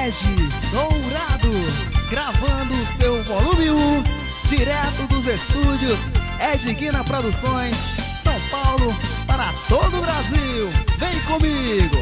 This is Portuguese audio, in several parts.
Ed Dourado, gravando seu volume 1, direto dos estúdios Ed Guina Produções, São Paulo, para todo o Brasil. Vem comigo!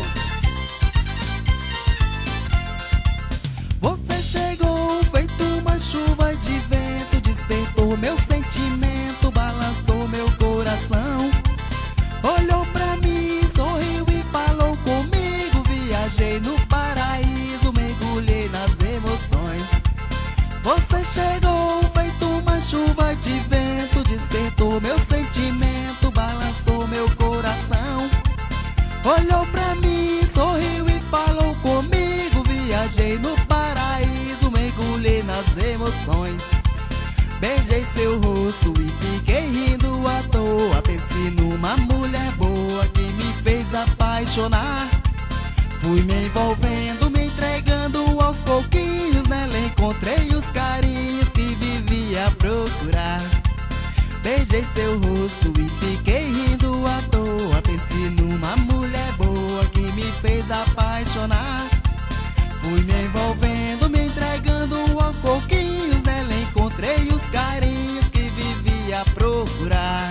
Você chegou feito uma chuva de vento, despertou meu sentimento, balançou meu coração. Olhou pra mim, sorriu e falou comigo. Viajei no paraíso, mergulhei nas emoções. Você chegou feito uma chuva de vento, despertou meu sentimento, balançou meu coração. Olhou pra mim, sorriu e falou comigo. Viajei no paraíso, mergulhei nas emoções. Beijei seu rosto e fiquei rindo à toa. Pensei numa mulher boa que me fez apaixonar. Fui me envolvendo, me entregando aos pouquinhos. Nela encontrei os carinhos que vivia a procurar. Beijei seu rosto e fiquei rindo à toa. Pensei numa mulher boa que me fez apaixonar. Fui me envolvendo, me entregando aos pouquinhos. Nela encontrei os carinhos que vivia a procurar.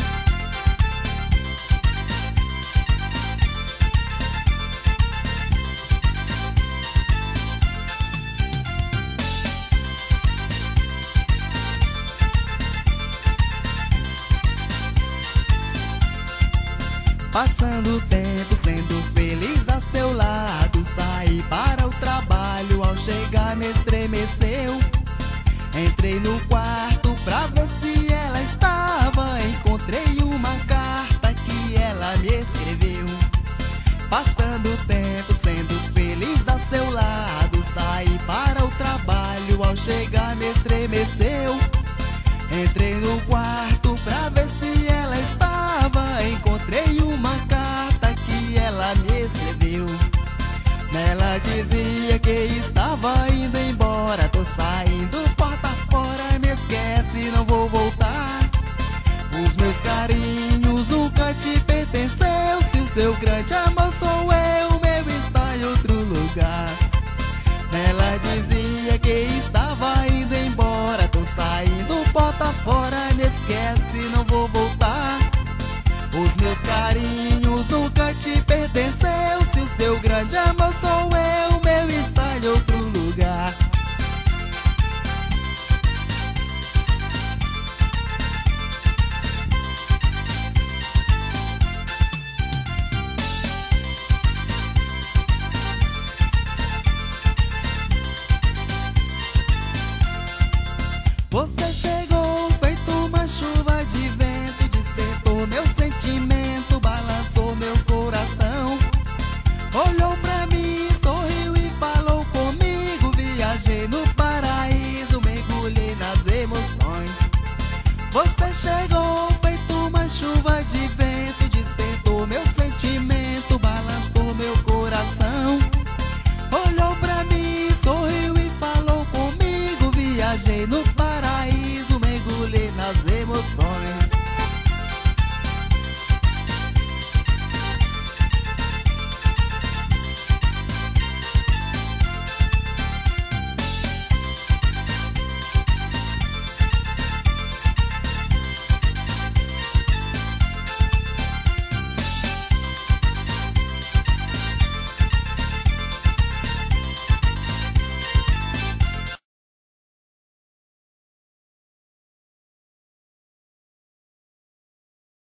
Passando o tempo, sendo feliz a seu lado. Saí para o trabalho, ao chegar me estremeceu. Entrei no quarto pra ver se ela estava. Encontrei uma carta que ela me escreveu. Passando o tempo, sendo feliz a seu lado. Saí para o trabalho, ao chegar me estremeceu. Entrei no quarto pra ver se ela estava. Encontrei uma carta que ela me escreveu. Nela dizia que estava indo embora. Tô saindo porta fora, me esquece, não vou voltar. Os meus carinhos nunca te pertenceu. Se o seu grande amor sou eu, meu está em outro lugar. Nela dizia que estava indo embora. Tô saindo porta fora, me esquece, não vou voltar. Os meus carinhos nunca te pertenceu. Se o seu grande amor sou